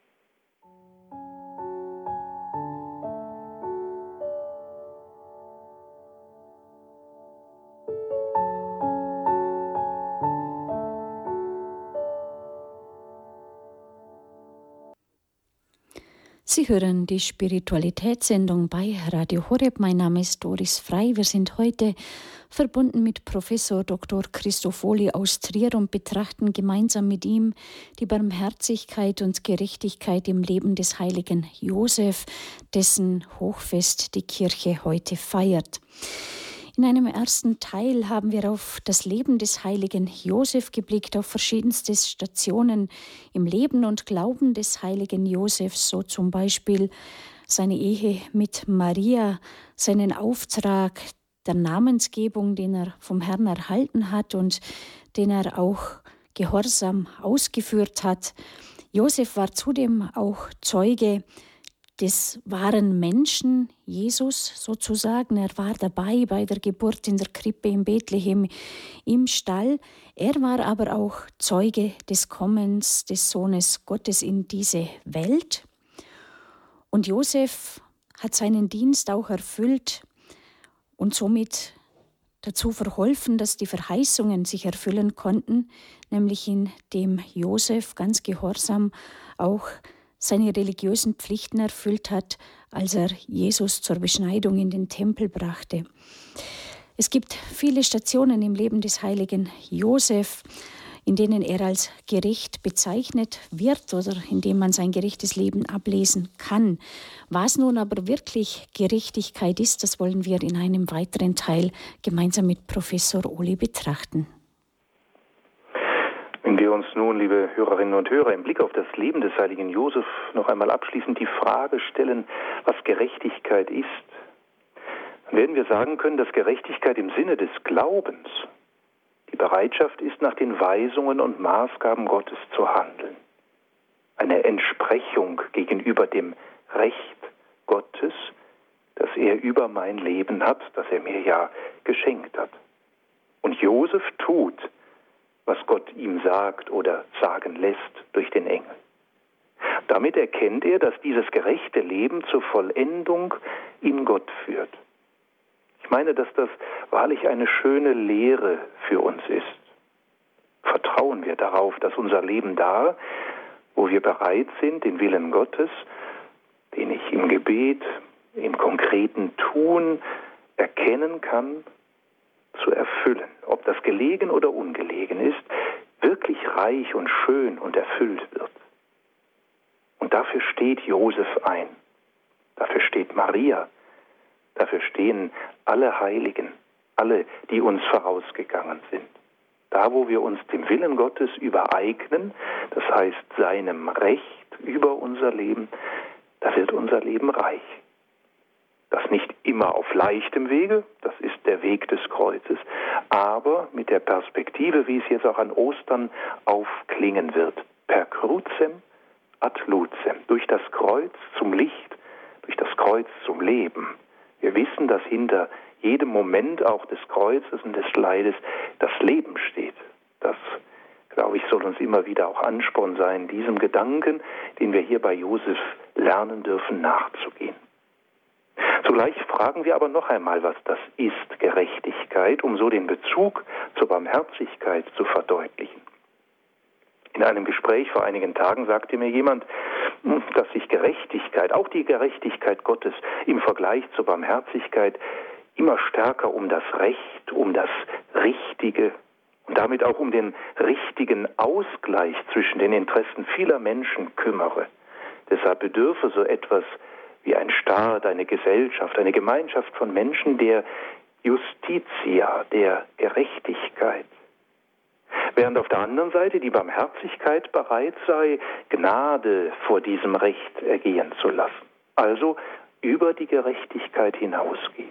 [SPEAKER 1] Sie hören die Spiritualitätssendung bei Radio Horeb. Mein Name ist Doris Frei. Wir sind heute verbunden mit Professor Doktor Christofoli aus Trier und betrachten gemeinsam mit ihm die Barmherzigkeit und Gerechtigkeit im Leben des heiligen Josef, dessen Hochfest die Kirche heute feiert. In einem ersten Teil haben wir auf das Leben des heiligen Josef geblickt, auf verschiedenste Stationen im Leben und Glauben des heiligen Josefs, so zum Beispiel seine Ehe mit Maria, seinen Auftrag der Namensgebung, den er vom Herrn erhalten hat und den er auch gehorsam ausgeführt hat. Josef war zudem auch Zeuge des wahren Menschen, Jesus sozusagen. Er war dabei bei der Geburt in der Krippe in Bethlehem im Stall. Er war aber auch Zeuge des Kommens des Sohnes Gottes in diese Welt. Und Josef hat seinen Dienst auch erfüllt und somit dazu verholfen, dass die Verheißungen sich erfüllen konnten, nämlich indem Josef ganz gehorsam auch seine religiösen Pflichten erfüllt hat, als er Jesus zur Beschneidung in den Tempel brachte. Es gibt viele Stationen im Leben des heiligen Josef, in denen er als gerecht bezeichnet wird oder in dem man sein gerechtes Leben ablesen kann. Was nun aber wirklich Gerechtigkeit ist, das wollen wir in einem weiteren Teil gemeinsam mit Professor Oli betrachten.
[SPEAKER 2] Wenn wir uns nun, liebe Hörerinnen und Hörer, im Blick auf das Leben des heiligen Josef noch einmal abschließend die Frage stellen, was Gerechtigkeit ist, dann werden wir sagen können, dass Gerechtigkeit im Sinne des Glaubens die Bereitschaft ist, nach den Weisungen und Maßgaben Gottes zu handeln. Eine Entsprechung gegenüber dem Recht Gottes, das er über mein Leben hat, das er mir ja geschenkt hat. Und Josef tut, was Gott ihm sagt oder sagen lässt durch den Engel. Damit erkennt er, dass dieses gerechte Leben zur Vollendung in Gott führt. Ich meine, dass das wahrlich eine schöne Lehre für uns ist. Vertrauen wir darauf, dass unser Leben da, wo wir bereit sind, den Willen Gottes, den ich im Gebet, im konkreten Tun erkennen kann, zu erfüllen, ob das gelegen oder ungelegen ist, wirklich reich und schön und erfüllt wird. Und dafür steht Josef ein, dafür steht Maria, dafür stehen alle Heiligen, alle, die uns vorausgegangen sind. Da, wo wir uns dem Willen Gottes übereignen, das heißt seinem Recht über unser Leben, da wird unser Leben reich. Das nicht immer auf leichtem Wege, das ist der Weg des Kreuzes, aber mit der Perspektive, wie es jetzt auch an Ostern aufklingen wird, per crucem ad lucem, durch das Kreuz zum Licht, durch das Kreuz zum Leben. Wir wissen, dass hinter jedem Moment auch des Kreuzes und des Leides das Leben steht. Das, glaube ich, soll uns immer wieder auch Ansporn sein, diesem Gedanken, den wir hier bei Josef lernen dürfen, nachzugehen. Zugleich fragen wir aber noch einmal, was das ist, Gerechtigkeit, um so den Bezug zur Barmherzigkeit zu verdeutlichen. In einem Gespräch vor einigen Tagen sagte mir jemand, dass sich Gerechtigkeit, auch die Gerechtigkeit Gottes im Vergleich zur Barmherzigkeit immer stärker um das Recht, um das Richtige und damit auch um den richtigen Ausgleich zwischen den Interessen vieler Menschen kümmere. Deshalb bedürfe so etwas wie ein Staat, eine Gesellschaft, eine Gemeinschaft von Menschen der Justitia, der Gerechtigkeit. Während auf der anderen Seite die Barmherzigkeit bereit sei, Gnade vor diesem Recht ergehen zu lassen, also über die Gerechtigkeit hinausgehe.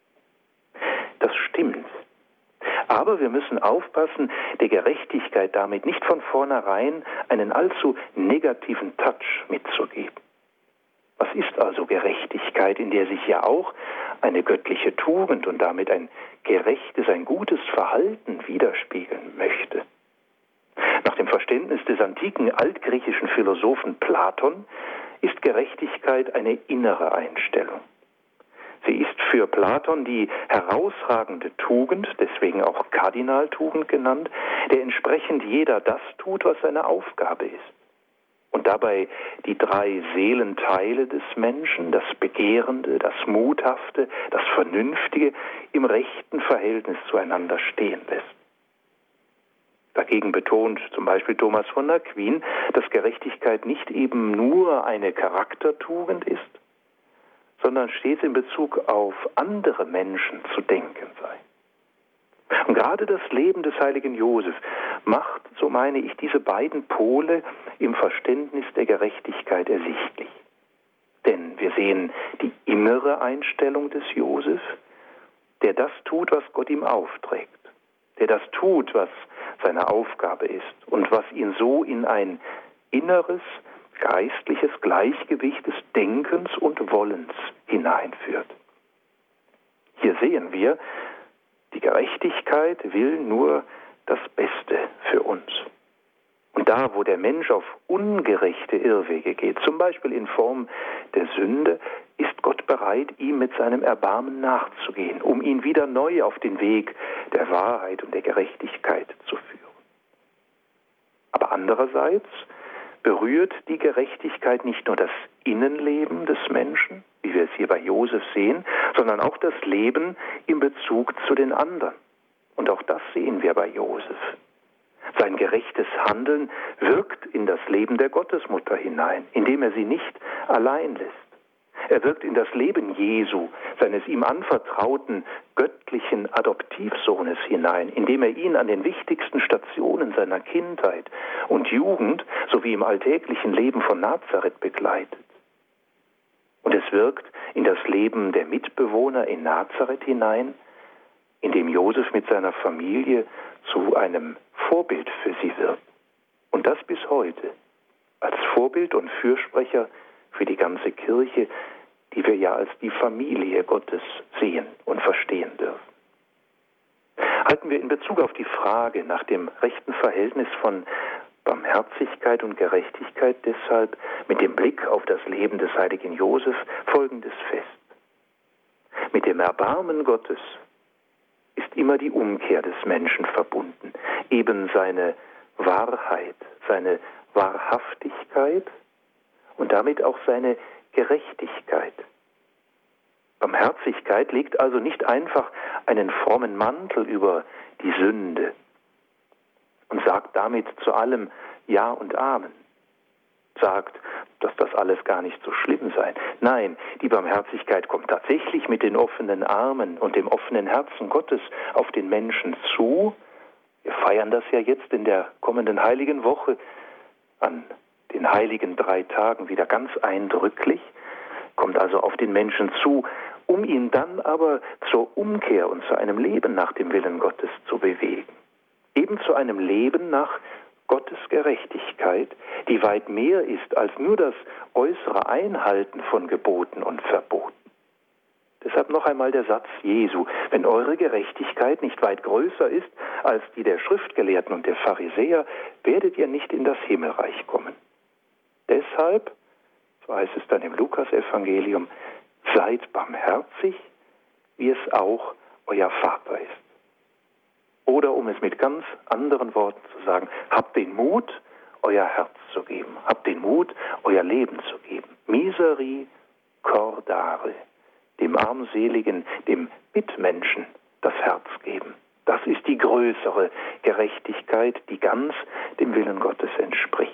[SPEAKER 2] Das stimmt. Aber wir müssen aufpassen, der Gerechtigkeit damit nicht von vornherein einen allzu negativen Touch mitzugeben. Was ist also Gerechtigkeit, in der sich ja auch eine göttliche Tugend und damit ein gerechtes, ein gutes Verhalten widerspiegeln möchte? Nach dem Verständnis des antiken altgriechischen Philosophen Platon ist Gerechtigkeit eine innere Einstellung. Sie ist für Platon die herausragende Tugend, deswegen auch Kardinaltugend genannt, der entsprechend jeder das tut, was seine Aufgabe ist. Und dabei die drei Seelenteile des Menschen, das Begehrende, das Muthafte, das Vernünftige, im rechten Verhältnis zueinander stehen lässt. Dagegen betont zum Beispiel Thomas von Aquin, dass Gerechtigkeit nicht eben nur eine Charaktertugend ist, sondern stets in Bezug auf andere Menschen zu denken sei. Und gerade das Leben des heiligen Josef macht, so meine ich, diese beiden Pole im Verständnis der Gerechtigkeit ersichtlich. Denn wir sehen die innere Einstellung des Josef, der das tut, was Gott ihm aufträgt, der das tut, was seine Aufgabe ist und was ihn so in ein inneres, geistliches Gleichgewicht des Denkens und Wollens hineinführt. Hier sehen wir, die Gerechtigkeit will nur das Beste für uns. Und da, wo der Mensch auf ungerechte Irrwege geht, zum Beispiel in Form der Sünde, ist Gott bereit, ihm mit seinem Erbarmen nachzugehen, um ihn wieder neu auf den Weg der Wahrheit und der Gerechtigkeit zu führen. Aber andererseits berührt die Gerechtigkeit nicht nur das Innenleben des Menschen, wie wir es hier bei Josef sehen, sondern auch das Leben in Bezug zu den anderen. Und auch das sehen wir bei Josef. Sein gerechtes Handeln wirkt in das Leben der Gottesmutter hinein, indem er sie nicht allein lässt. Er wirkt in das Leben Jesu, seines ihm anvertrauten göttlichen Adoptivsohnes hinein, indem er ihn an den wichtigsten Stationen seiner Kindheit und Jugend sowie im alltäglichen Leben von Nazareth begleitet. Und es wirkt in das Leben der Mitbewohner in Nazareth hinein, indem Josef mit seiner Familie zu einem Vorbild für sie wird. Und das bis heute, als Vorbild und Fürsprecher für die ganze Kirche, die wir ja als die Familie Gottes sehen und verstehen dürfen. Halten wir in Bezug auf die Frage nach dem rechten Verhältnis von Barmherzigkeit und Gerechtigkeit deshalb mit dem Blick auf das Leben des heiligen Josef Folgendes fest. Mit dem Erbarmen Gottes ist immer die Umkehr des Menschen verbunden, eben seine Wahrheit, seine Wahrhaftigkeit und damit auch seine Gerechtigkeit. Barmherzigkeit legt also nicht einfach einen frommen Mantel über die Sünde und sagt damit zu allem Ja und Amen. Sagt, dass das alles gar nicht so schlimm sei. Nein, die Barmherzigkeit kommt tatsächlich mit den offenen Armen und dem offenen Herzen Gottes auf den Menschen zu. Wir feiern das ja jetzt in der kommenden heiligen Woche an den heiligen drei Tagen wieder ganz eindrücklich, kommt also auf den Menschen zu, um ihn dann aber zur Umkehr und zu einem Leben nach dem Willen Gottes zu bewegen. Eben zu einem Leben nach Gottes Gerechtigkeit, die weit mehr ist als nur das äußere Einhalten von Geboten und Verboten. Deshalb noch einmal der Satz Jesu: Wenn eure Gerechtigkeit nicht weit größer ist als die der Schriftgelehrten und der Pharisäer, werdet ihr nicht in das Himmelreich kommen. Deshalb, so heißt es dann im Lukasevangelium, seid barmherzig, wie es auch euer Vater ist. Oder um es mit ganz anderen Worten zu sagen, habt den Mut, euer Herz zu geben. Habt den Mut, euer Leben zu geben. Misericordare, dem Armseligen, dem Mitmenschen das Herz geben. Das ist die größere Gerechtigkeit, die ganz dem Willen Gottes entspricht.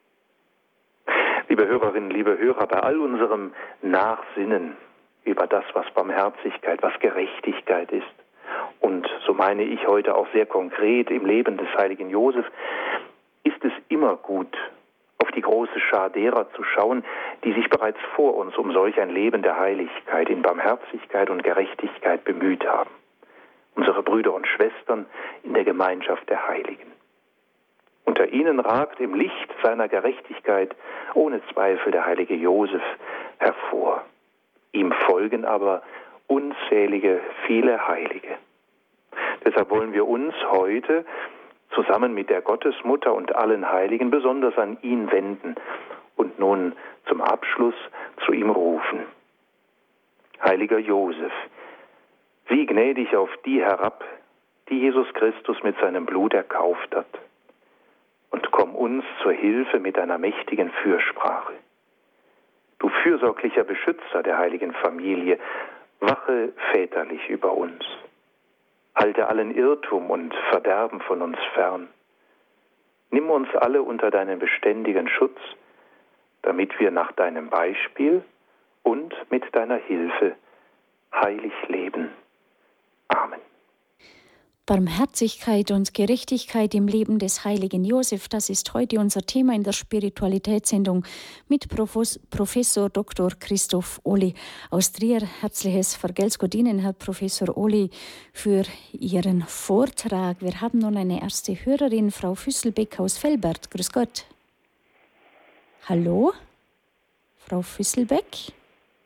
[SPEAKER 2] Liebe Hörerinnen, liebe Hörer, bei all unserem Nachsinnen über das, was Barmherzigkeit, was Gerechtigkeit ist, und so meine ich heute auch sehr konkret im Leben des heiligen Josef, ist es immer gut, auf die große Schar derer zu schauen, die sich bereits vor uns um solch ein Leben der Heiligkeit in Barmherzigkeit und Gerechtigkeit bemüht haben. Unsere Brüder und Schwestern in der Gemeinschaft der Heiligen. Unter ihnen ragt im Licht seiner Gerechtigkeit ohne Zweifel der heilige Josef hervor. Ihm folgen aber unzählige, viele Heilige. Deshalb wollen wir uns heute zusammen mit der Gottesmutter und allen Heiligen besonders an ihn wenden und nun zum Abschluss zu ihm rufen. Heiliger Josef, sieh gnädig auf die herab, die Jesus Christus mit seinem Blut erkauft hat, und komm uns zur Hilfe mit deiner mächtigen Fürsprache. Du fürsorglicher Beschützer der heiligen Familie, wache väterlich über uns. Halte allen Irrtum und Verderben von uns fern. Nimm uns alle unter deinen beständigen Schutz, damit wir nach deinem Beispiel und mit deiner Hilfe heilig leben. Amen.
[SPEAKER 1] Barmherzigkeit und Gerechtigkeit im Leben des heiligen Josef, das ist heute unser Thema in der Spiritualitätssendung mit Professor Doktor Christoph Ohly aus Trier. Herzliches Vergelt's Gott Ihnen, Herr Professor Ohly, für Ihren Vortrag. Wir haben nun eine erste Hörerin, Frau Füsselbeck aus Velbert. Grüß Gott. Hallo? Frau Füsselbeck?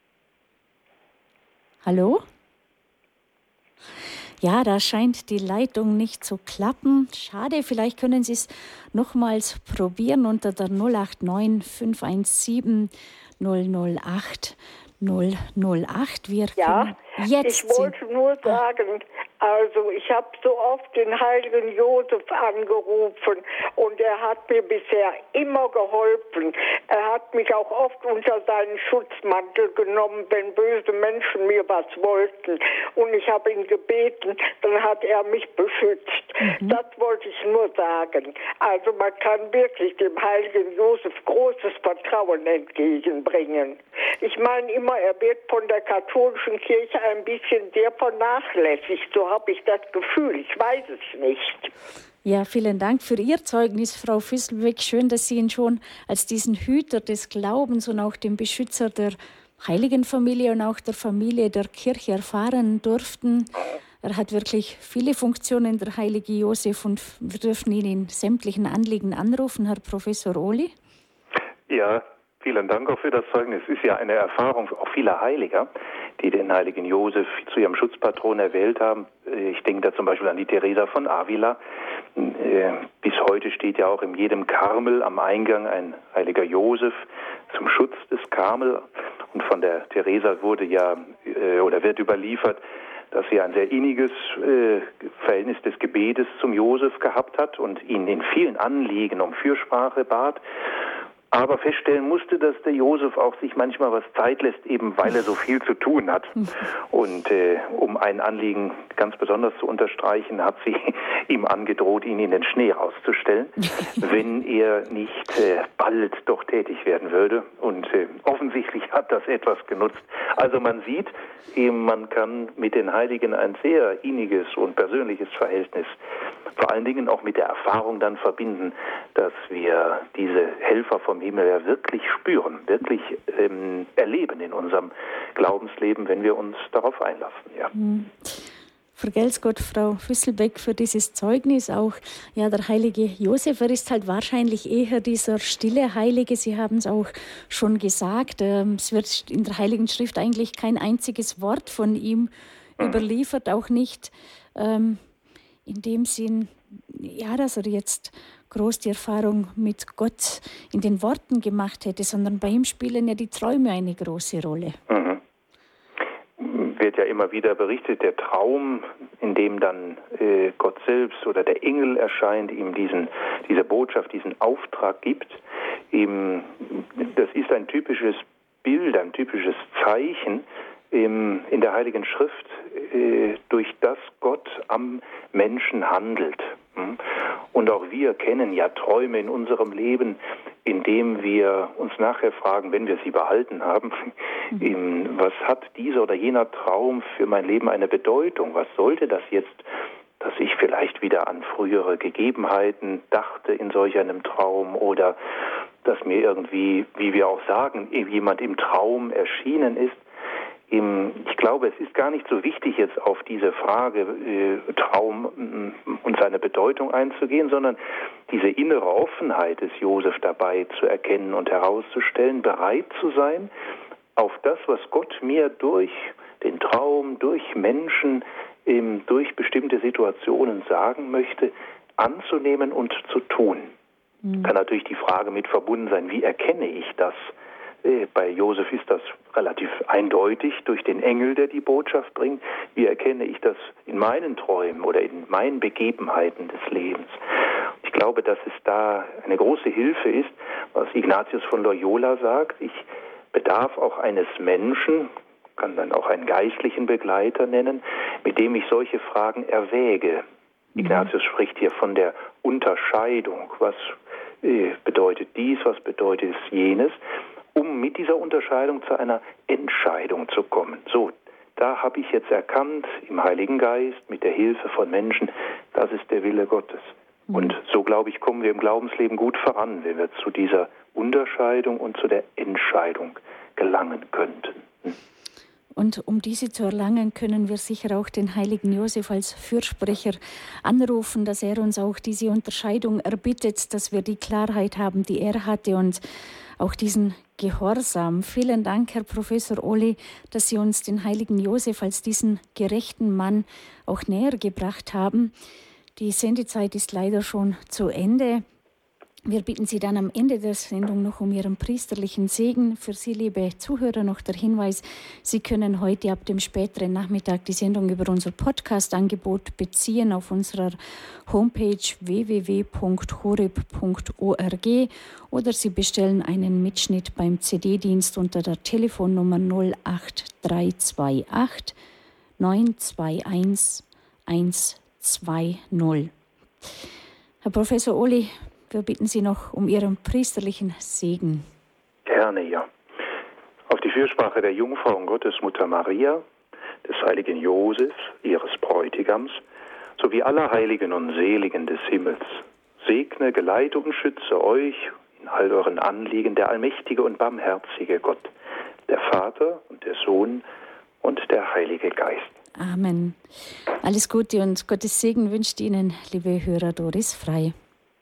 [SPEAKER 1] Hallo? Ja, da scheint die Leitung nicht zu klappen. Schade, vielleicht können Sie es nochmals probieren unter der null acht neun fünf eins sieben null null acht null null acht. Wir
[SPEAKER 3] ja,
[SPEAKER 1] jetzt
[SPEAKER 3] ich wollte nur sagen, also ich habe so oft den heiligen Josef angerufen und er hat mir bisher immer geholfen. Er hat mich auch oft unter seinen Schutzmantel genommen, wenn böse Menschen mir was wollten. Und ich habe ihn gebeten, dann hat er mich beschützt. Mhm. Das wollte ich nur sagen. Also man kann wirklich dem heiligen Josef großes Vertrauen entgegenbringen. Ich meine immer, er wird von der katholischen Kirche ein bisschen sehr vernachlässigt. So habe ich das Gefühl. Ich weiß es nicht.
[SPEAKER 1] Ja, vielen Dank für Ihr Zeugnis, Frau Füsselbeck. Schön, dass Sie ihn schon als diesen Hüter des Glaubens und auch den Beschützer der heiligen Familie und auch der Familie der Kirche erfahren durften. Er hat wirklich viele Funktionen, der heilige Josef, und wir dürfen ihn in sämtlichen Anliegen anrufen, Herr Professor Ohly.
[SPEAKER 2] Ja, vielen Dank auch für das Zeugnis. Es ist ja eine Erfahrung auch vieler Heiliger, die den heiligen Josef zu ihrem Schutzpatron erwählt haben. Ich denke da zum Beispiel an die Teresa von Avila. Bis heute steht ja auch in jedem Karmel am Eingang ein heiliger Josef zum Schutz des Karmel. Und von der Teresa wurde ja oder wird überliefert, dass sie ein sehr inniges äh, Verhältnis des Gebetes zum Josef gehabt hat und ihn in vielen Anliegen um Fürsprache bat, aber feststellen musste, dass der Josef auch sich manchmal was Zeit lässt, eben weil er so viel zu tun hat. Und äh, um ein Anliegen ganz besonders zu unterstreichen, hat sie ihm angedroht, ihn in den Schnee rauszustellen, wenn er nicht äh, bald doch tätig werden würde. Und äh, offensichtlich hat das etwas genutzt. Also man sieht, eben, man kann mit den Heiligen ein sehr inniges und persönliches Verhältnis vor allen Dingen auch mit der Erfahrung dann verbinden, dass wir diese Helfer vom Himmel ja wirklich spüren, wirklich ähm, erleben in unserem Glaubensleben, wenn wir uns darauf einlassen. Ja.
[SPEAKER 1] Mhm. Vergelt's Gott, Frau Füsselbeck, für dieses Zeugnis auch. Ja, der heilige Josef, er ist halt wahrscheinlich eher dieser stille Heilige. Sie haben es auch schon gesagt. Ähm, es wird in der Heiligen Schrift eigentlich kein einziges Wort von ihm mhm. überliefert, auch nicht ähm, in dem Sinn, ja, dass er jetzt groß die Erfahrung mit Gott in den Worten gemacht hätte, sondern bei ihm spielen ja die Träume eine große Rolle.
[SPEAKER 2] Mhm. immer wieder berichtet, der Traum, in dem dann äh, Gott selbst oder der Engel erscheint, ihm diesen, diese Botschaft, diesen Auftrag gibt, ihm, das ist ein typisches Bild, ein typisches Zeichen im, in der Heiligen Schrift, äh, durch das Gott am Menschen handelt. Und auch wir kennen ja Träume in unserem Leben, indem wir uns nachher fragen, wenn wir sie behalten haben, mhm. was hat dieser oder jener Traum für mein Leben eine Bedeutung? Was sollte das jetzt, dass ich vielleicht wieder an frühere Gegebenheiten dachte in solch einem Traum oder dass mir irgendwie, wie wir auch sagen, jemand im Traum erschienen ist? Ich glaube, es ist gar nicht so wichtig, jetzt auf diese Frage äh, Traum und seine Bedeutung einzugehen, sondern diese innere Offenheit des Josef dabei zu erkennen und herauszustellen, bereit zu sein, auf das, was Gott mir durch den Traum, durch Menschen, ähm, durch bestimmte Situationen sagen möchte, anzunehmen und zu tun. Mhm. Kann natürlich die Frage mit verbunden sein, wie erkenne ich das? Bei Josef ist das relativ eindeutig durch den Engel, der die Botschaft bringt. Wie erkenne ich das in meinen Träumen oder in meinen Begebenheiten des Lebens? Ich glaube, dass es da eine große Hilfe ist, was Ignatius von Loyola sagt. Ich bedarf auch eines Menschen, kann dann auch einen geistlichen Begleiter nennen, mit dem ich solche Fragen erwäge. Mhm. Ignatius spricht hier von der Unterscheidung. Was äh, bedeutet dies, was bedeutet jenes? Um mit dieser Unterscheidung zu einer Entscheidung zu kommen. So, da habe ich jetzt erkannt, im Heiligen Geist, mit der Hilfe von Menschen, das ist der Wille Gottes. Mhm. Und so, glaube ich, kommen wir im Glaubensleben gut voran, wenn wir zu dieser Unterscheidung und zu der Entscheidung gelangen könnten. Hm.
[SPEAKER 1] Und um diese zu erlangen, können wir sicher auch den heiligen Josef als Fürsprecher anrufen, dass er uns auch diese Unterscheidung erbittet, dass wir die Klarheit haben, die er hatte und auch diesen Gehorsam. Vielen Dank, Herr Professor Ohly, dass Sie uns den heiligen Josef als diesen gerechten Mann auch näher gebracht haben. Die Sendezeit ist leider schon zu Ende. Wir bitten Sie dann am Ende der Sendung noch um Ihren priesterlichen Segen. Für Sie, liebe Zuhörer, noch der Hinweis, Sie können heute ab dem späteren Nachmittag die Sendung über unser Podcast-Angebot beziehen auf unserer Homepage w w w punkt horeb punkt org oder Sie bestellen einen Mitschnitt beim C D-Dienst unter der Telefonnummer null acht drei zwei acht neun zwei eins eins zwei null. Herr Professor Ohly, wir bitten Sie noch um Ihren priesterlichen Segen.
[SPEAKER 2] Gerne, ja. Auf die Fürsprache der Jungfrau und Gottesmutter Maria, des heiligen Josef, ihres Bräutigams, sowie aller Heiligen und Seligen des Himmels, segne, geleite und schütze euch in all euren Anliegen der allmächtige und barmherzige Gott, der Vater und der Sohn und der Heilige Geist.
[SPEAKER 1] Amen. Alles Gute und Gottes Segen wünscht Ihnen, liebe Hörer, Doris Frei.